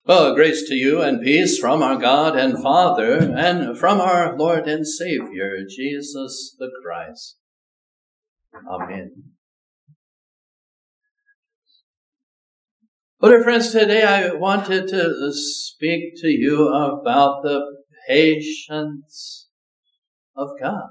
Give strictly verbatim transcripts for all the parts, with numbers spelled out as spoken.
Well, grace to you and peace from our God and Father and from our Lord and Savior, Jesus the Christ. Amen. Well, dear friends, today I wanted to speak to you about the patience of God.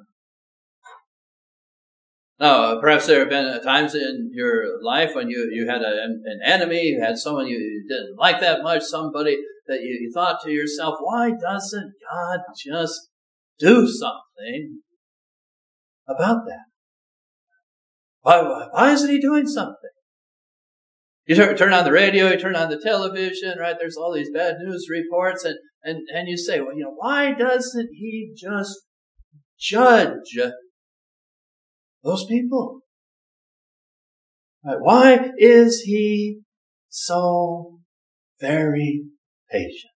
Now, perhaps there have been times in your life when you, you had a, an enemy, you had someone you didn't like that much, somebody that you, you thought to yourself, why doesn't God just do something about that? Why, why, why isn't he doing something? You turn, turn on the radio, you turn on the television, right? There's all these bad news reports, and, and, and you say, well, you know, why doesn't he just judge those people? Right? Why is he so very patient?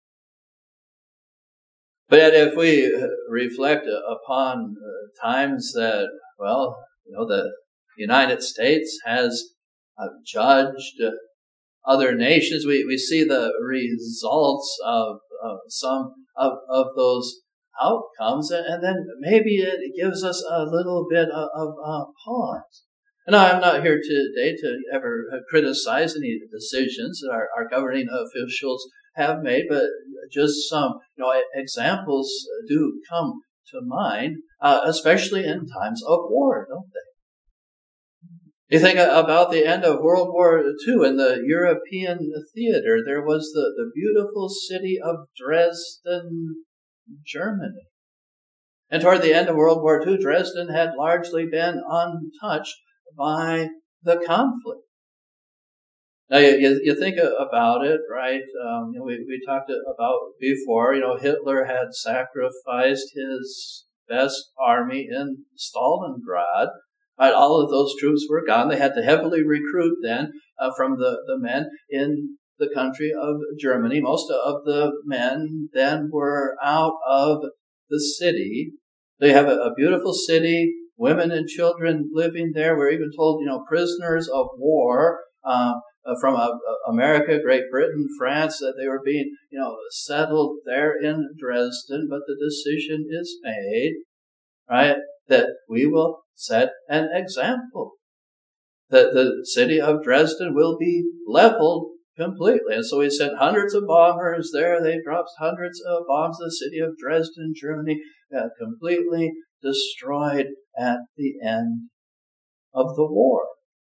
But yet if we reflect upon times that, well, you know, the United States has judged other nations, we, we see the results of, of some of, of those outcomes, and then maybe it gives us a little bit of, of uh, pause. And I'm not here today to ever criticize any decisions that our, our governing officials have made, but just some, you know, examples do come to mind, uh, especially in times of war, don't they? You think about the end of World War Two in the European theater. There was the, the beautiful city of Dresden, Germany. And toward the end of World War Two, Dresden had largely been untouched by the conflict. Now, you, you think about it, right? Um, you know, we, we talked about before, you know, Hitler had sacrificed his best army in Stalingrad. Right, all of those troops were gone. They had to heavily recruit then uh, from the, the men in the country of Germany. Most of the men then were out of the city. They have a, a beautiful city, women and children living there. We're even told, you know, prisoners of war uh, from uh, America, Great Britain, France, that they were being, you know, settled there in Dresden. But the decision is made, right, that we will set an example. That the city of Dresden will be leveled completely. And so he sent hundreds of bombers there. They dropped hundreds of bombs. The city of Dresden, Germany, uh, completely destroyed at the end of the war.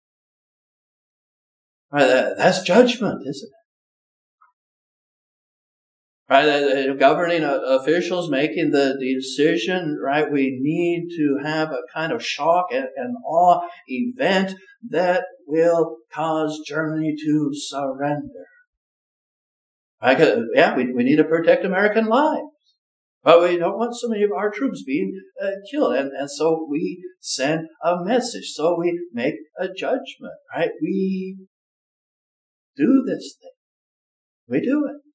Right, that, that's judgment, isn't it? Right, the governing officials making the decision, right, we need to have a kind of shock and, and awe event that will cause Germany to surrender. Right, yeah, we, we need to protect American lives. But we don't want so many of our troops being uh, killed. And, and so we send a message. So we make a judgment, right? We do this thing. We do it.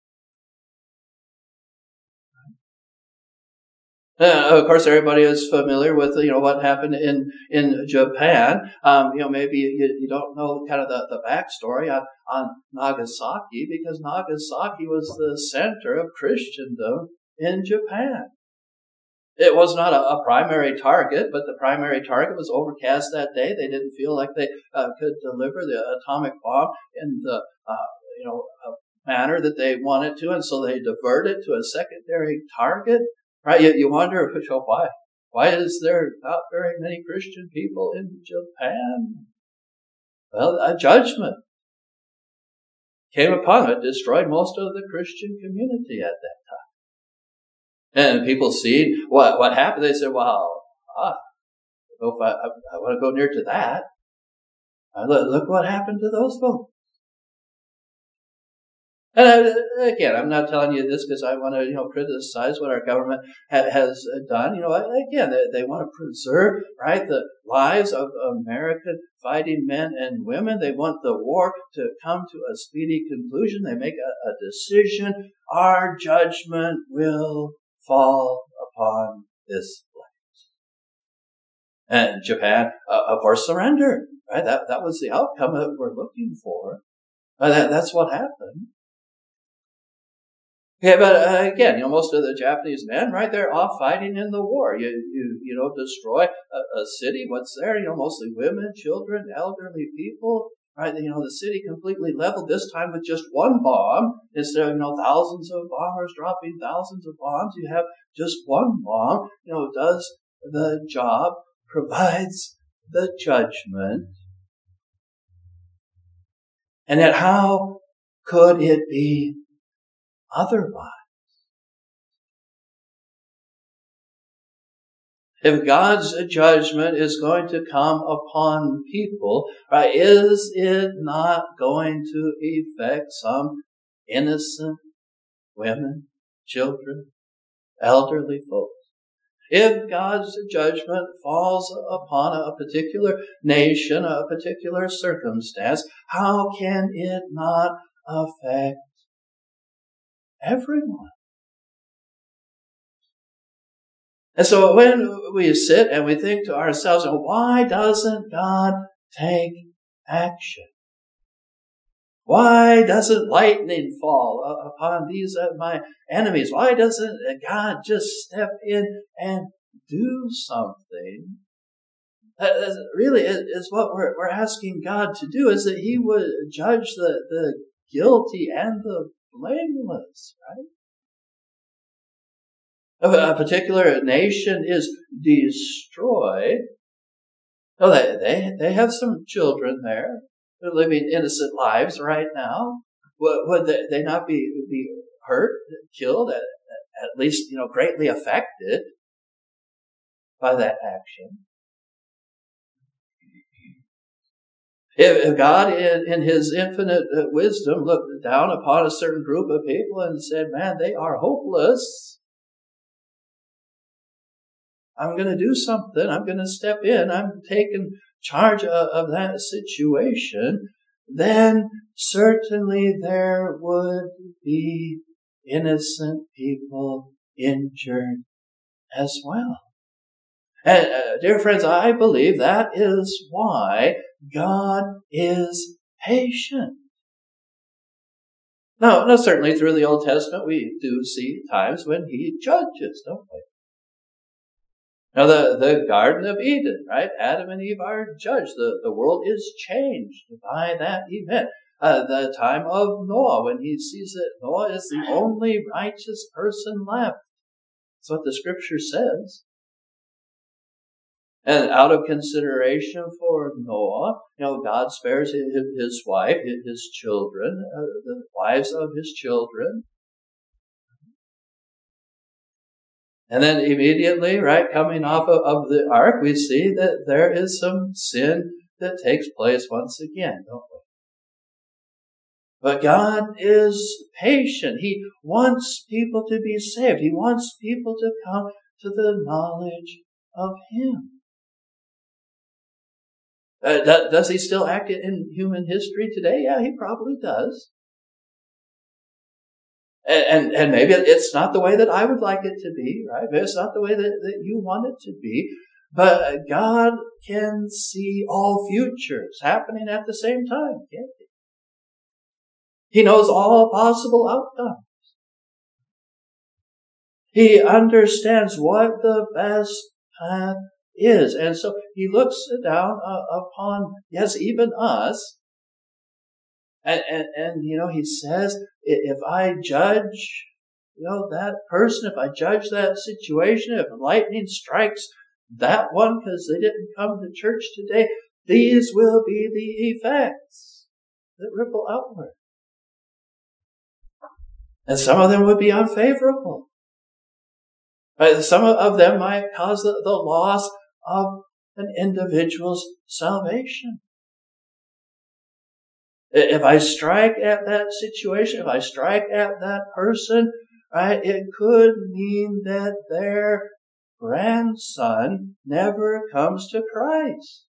Uh, of course, everybody is familiar with, you know, what happened in, in Japan. Um, you know, maybe you, you don't know kind of the, the backstory on, on Nagasaki, because Nagasaki was the center of Christendom in Japan. It was not a, a primary target, but the primary target was overcast that day. They didn't feel like they uh, could deliver the atomic bomb in the, uh, you know, manner that they wanted to, and so they diverted to a secondary target. Right, you, you wonder, well, why? Why is there not very many Christian people in Japan? Well, a judgment came upon it, destroyed most of the Christian community at that time. And people see what what happened. They said, well, ah, if I, I, I want to go near to that. Look, look what happened to those folks. And again, I'm not telling you this because I want to, you know, criticize what our government ha- has done. You know, again, they, they want to preserve, right, the lives of American fighting men and women. They want the war to come to a speedy conclusion. They make a, a decision. Our judgment will fall upon this place. And Japan, uh, of course, surrendered. Right, that that was the outcome that we're looking for. Uh, that, that's what happened. Yeah, but uh, again, you know, most of the Japanese men, right, they're off fighting in the war. You, you, you know, destroy a, a city. What's there? You know, mostly women, children, elderly people. Right, you know, the city completely leveled this time with just one bomb instead of, you know, thousands of bombers dropping thousands of bombs. You have just one bomb. You know, does the job, provides the judgment. And yet, how could it be otherwise? If God's judgment is going to come upon people, right, is it not going to affect some innocent women, children, elderly folks? If God's judgment falls upon a particular nation, a particular circumstance, how can it not affect everyone? And so when we sit and we think to ourselves, why doesn't God take action? Why doesn't lightning fall upon these uh, my enemies? Why doesn't God just step in and do something? That really is what we're, we're asking God to do, is that He would judge the, the guilty and the blameless, right? If a particular nation is destroyed, oh, they, they, they have some children there. They're living innocent lives right now. Would, would they, they not be, be hurt, killed, at, at least, you know, greatly affected by that action? If, if God, in, in His infinite wisdom, looked down upon a certain group of people and said, man, they are hopeless, I'm going to do something. I'm going to step in. I'm taking charge of, of that situation. Then certainly there would be innocent people injured as well. And uh, dear friends, I believe that is why God is patient. Now, now, certainly through the Old Testament, we do see times when He judges, don't we? Now, the, the Garden of Eden, right? Adam and Eve are judged. The, the world is changed by that event. Uh, the time of Noah, when he sees that Noah is the only righteous person left. That's what the Scripture says. And out of consideration for Noah, you know, God spares his, his wife, his children, uh, the wives of his children. And then immediately, right, coming off of, of the ark, we see that there is some sin that takes place once again, don't we? But God is patient. He wants people to be saved. He wants people to come to the knowledge of Him. Uh, does He still act in human history today? Yeah, He probably does. And, and maybe it's not the way that I would like it to be, right? Maybe it's not the way that, that you want it to be. But God can see all futures happening at the same time, can't He? He knows all possible outcomes. He understands what the best path is. And so He looks down uh, upon, yes, even us. And, and, and, you know, He says, if I judge, you know, that person, if I judge that situation, if lightning strikes that one because they didn't come to church today, these will be the effects that ripple outward. And some of them would be unfavorable. Right? Some of them might cause the, the loss of an individual's salvation. If I strike at that situation, if I strike at that person, right, it could mean that their grandson never comes to Christ.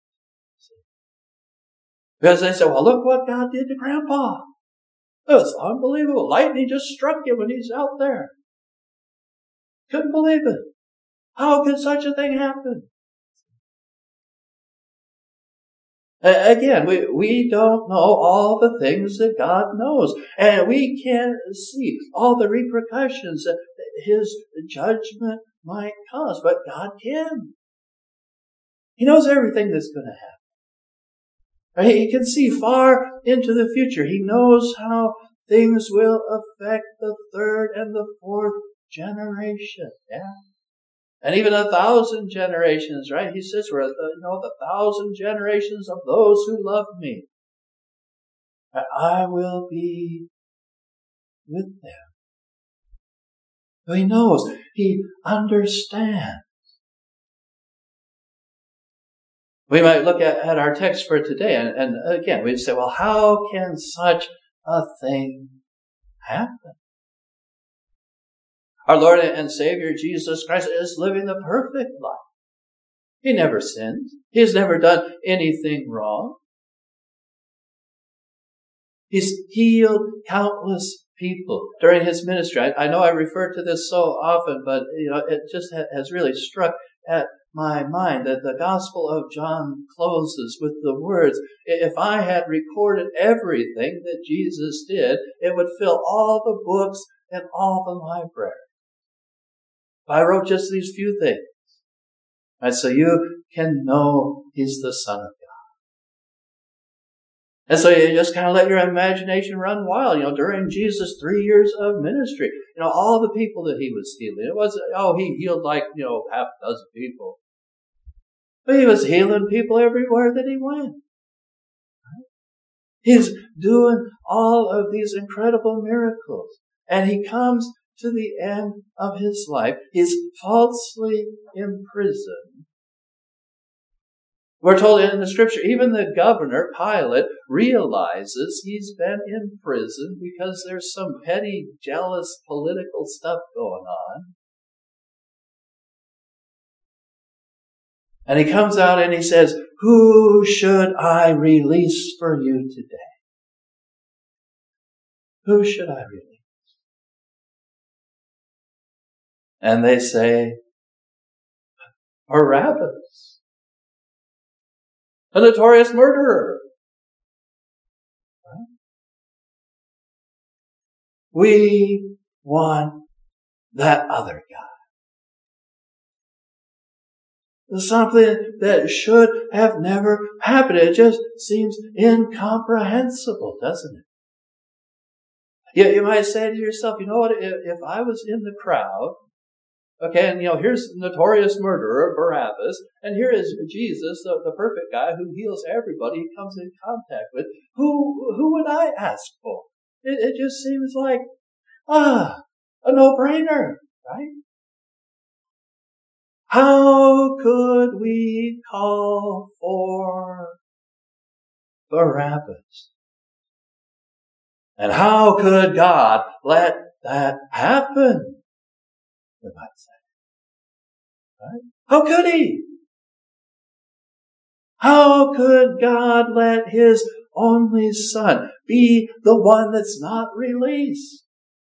Because they say, well, look what God did to Grandpa. It was unbelievable. Lightning just struck him when he's out there. Couldn't believe it. How could such a thing happen? Again, we, we don't know all the things that God knows. And we can't see all the repercussions that His judgment might cause. But God can. He knows everything that's going to happen. He can see far into the future. He knows how things will affect the third and the fourth generation. Yeah. And even a thousand generations, right? He says, we're, you know, the thousand generations of those who love me. I will be with them. So He knows. He understands. We might look at, at our text for today, and, and again, we'd say, well, how can such a thing happen? Our Lord and Savior Jesus Christ is living the perfect life. He never sinned. He has never done anything wrong. He's healed countless people during His ministry. I, I know I refer to this so often, but you know, it just ha- has really struck at my mind that the Gospel of John closes with the words, if I had recorded everything that Jesus did, it would fill all the books in all the library. I wrote just these few things, right, so you can know He's the Son of God. And so you just kind of let your imagination run wild. You know, during Jesus' three years of ministry, you know, all the people that He was healing. It wasn't, oh, He healed like, you know, half a dozen people. But He was healing people everywhere that He went. Right? He's doing all of these incredible miracles. And He comes to the end of His life. He's falsely imprisoned. We're told in the Scripture, even the governor, Pilate, realizes he's been imprisoned because there's some petty, jealous, political stuff going on. And he comes out and he says, who should I release for you today? Who should I release? And they say, Barabbas, a notorious murderer. Right? We want that other guy. Something that should have never happened. It just seems incomprehensible, doesn't it? Yet you might say to yourself, you know what, if, if I was in the crowd, okay, and you know, here's the notorious murderer, Barabbas, and here is Jesus, the, the perfect guy who heals everybody he comes in contact with. Who who would I ask for? It, it just seems like, ah, a no-brainer, right? How could we call for Barabbas? And how could God let that happen? We might say. Right? How could He? How could God let His only Son be the one that's not released?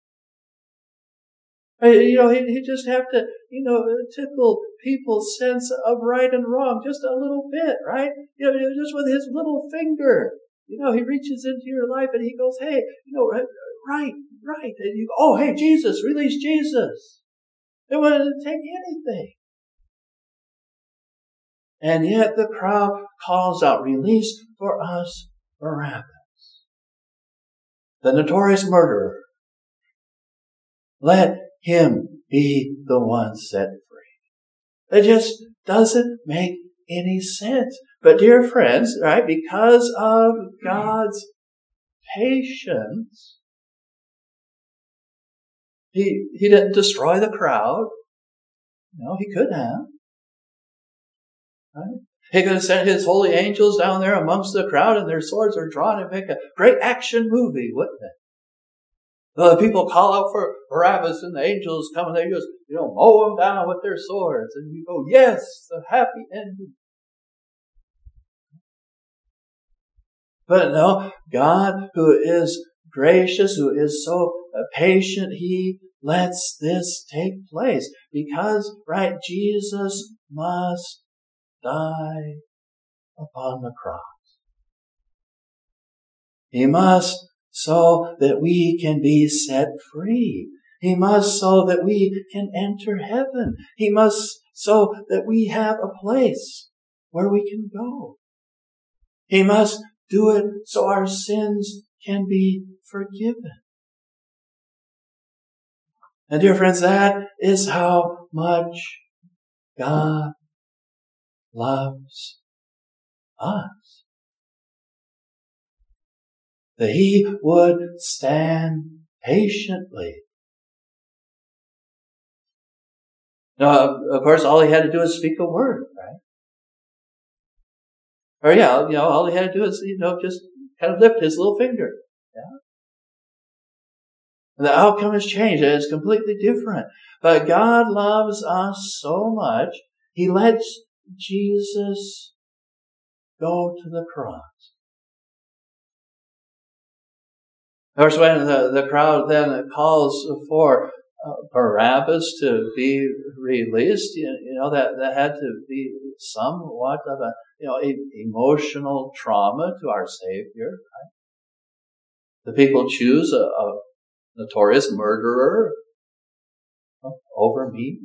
You know, he'd, he'd just have to, you know, tickle people's sense of right and wrong just a little bit, right? You know, just with His little finger. You know, He reaches into your life and He goes, hey, you know, right, right, right. And you go, oh, hey, Jesus, release Jesus. It wouldn't take anything. And yet the crowd calls out, release for us Barabbas, the notorious murderer. Let him be the one set free. It just doesn't make any sense. But dear friends, right, because of God's patience, He, he didn't destroy the crowd. No, He could have. Right? He could have sent His holy angels down there amongst the crowd and their swords are drawn and make a great action movie, wouldn't it? The people call out for Barabbas and the angels come and they just, you know, mow them down with their swords. And you go, yes, a happy ending. But no, God, who is gracious, who is so patient, He lets this take place because, right, Jesus must die upon the cross. He must so that we can be set free. He must so that we can enter heaven. He must so that we have a place where we can go. He must do it so our sins can be forgiven. And dear friends, that is how much God loves us. That He would stand patiently. Now, of course, all He had to do is speak a word, right? Or yeah, you know, all He had to do is, you know, just kind of lift His little finger. Yeah. And the outcome has changed. It's completely different. But God loves us so much, He lets Jesus go to the cross. Of course, when the, the crowd then calls for uh, Barabbas to be released, you, you know, that, that had to be somewhat of a, you know, a, emotional trauma to our Savior. Right? The people choose a, a notorious murderer over me.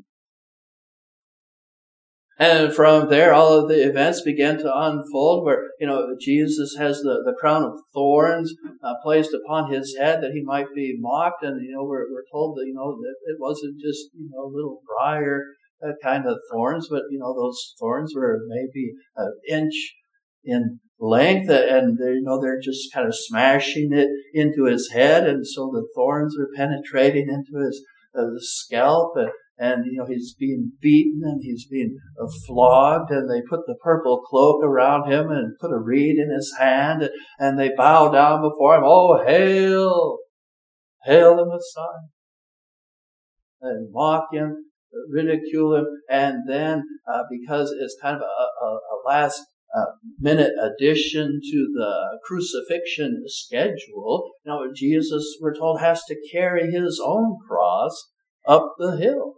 And from there, all of the events began to unfold where, you know, Jesus has the, the crown of thorns uh, placed upon His head that He might be mocked. And, you know, we're, we're told that, you know, that it wasn't just, you know, little briar uh, kind of thorns, but, you know, those thorns were maybe an inch in length, and they, you know, they're just kind of smashing it into His head. And so the thorns are penetrating into His uh, scalp, and, and, you know, He's being beaten and He's being uh, flogged, and they put the purple cloak around Him and put a reed in His hand, and, and they bow down before Him. Oh, hail! Hail the Messiah! And mock Him, ridicule Him, and then, uh, because it's kind of a, a, a last uh, minute addition to the crucifixion schedule, you know, Jesus, we're told, has to carry His own cross up the hill.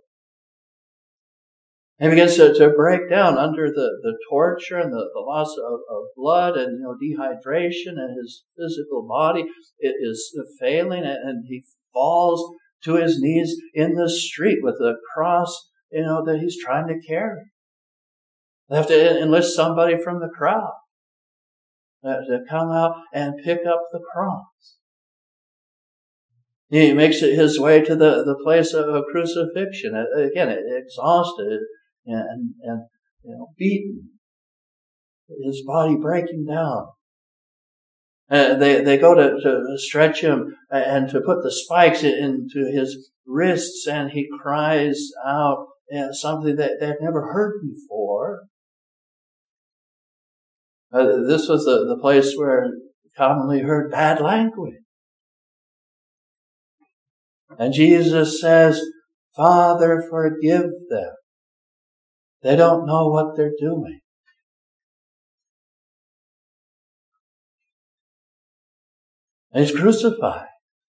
He begins to, to break down under the, the torture and the, the loss of, of blood and, you know, dehydration, and his physical body it is failing, and, and he falls to his knees in the street with the cross, you know, that he's trying to carry. They have to enlist somebody from the crowd to come out and pick up the cross. He makes it his way to the, the place of crucifixion. Again, exhausted and, and you know, beaten. His body breaking down. Uh, they, they go to, to stretch him and to put the spikes into his wrists, and he cries out you know, something that they'd never heard before. Uh, this was the, the place where commonly heard bad language. And Jesus says, Father, forgive them. They don't know what they're doing. And he's crucified.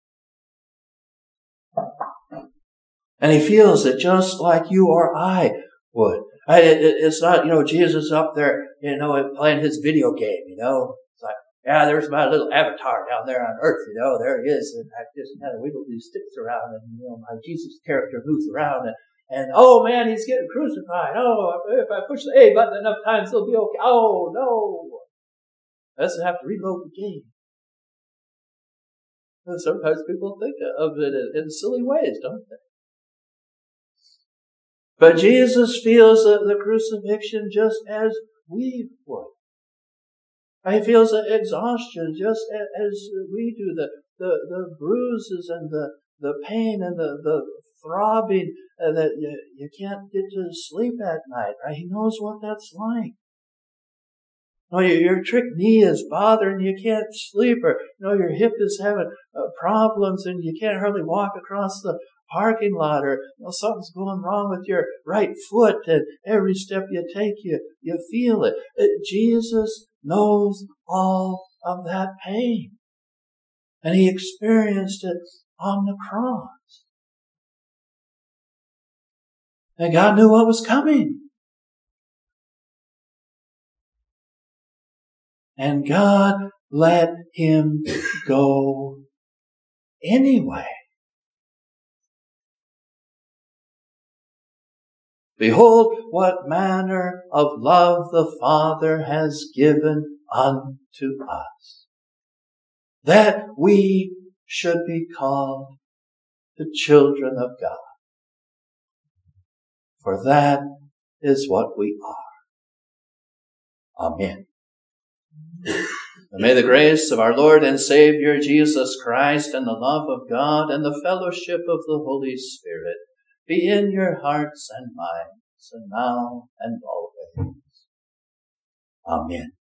And he feels it just like you or I would. I, it, it's not, you know, Jesus up there, you know, playing his video game, you know. It's like, yeah, there's my little avatar down there on earth, you know, there he is. And I just kind of wiggle these sticks around, and, you know, my Jesus character moves around, and, and oh man, he's getting crucified. Oh, if I push the A button enough times, he'll be okay. Oh, no. I just have to reload the game. And sometimes people think of it in, in silly ways, don't they? But Jesus feels the, the crucifixion just as we would. He feels the exhaustion just as, as we do, the, the, the bruises and the, the pain and the, the throbbing uh, that you, you can't get to sleep at night. Right? He knows what that's like. You know, your, your trick knee is bothering you, can't sleep, or you know, your hip is having uh, problems and you can't hardly walk across the parking lot, or you know, something's going wrong with your right foot, and every step you take, you, you feel it. Uh, Jesus knows all of that pain. And he experienced it on the cross. And God knew what was coming. And God let him go anyway. Behold, what manner of love the Father has given unto us, that we should be called the children of God. For that is what we are. Amen. And may the grace of our Lord and Savior Jesus Christ and the love of God and the fellowship of the Holy Spirit be in your hearts and minds, and now and always. Amen.